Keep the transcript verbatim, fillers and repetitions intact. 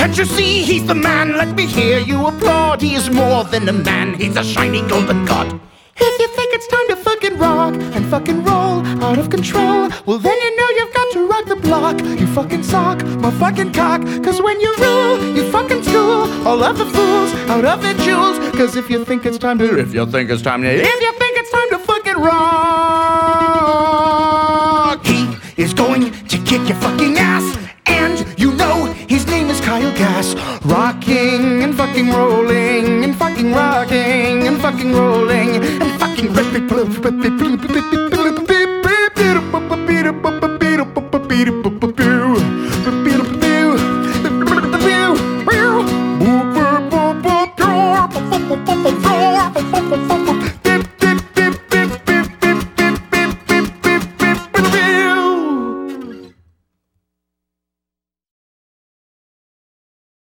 Can't you see he's the man? Let me hear you applaud. He is more than a man, he's a shiny golden god. If you think it's time to fucking rock and fucking roll out of control, well then you know you've got to rock the block. You fucking sock my fucking cock, cause when you rule, you fucking school all of the fools out of their jewels. Cause if you think it's time to, if you think it's time to, if you think it's time to fucking rock, he is going to kick your fucking ass. And you know his name is Kyle Gass. Rocking and fucking rolling and fucking rocking and fucking rolling and fucking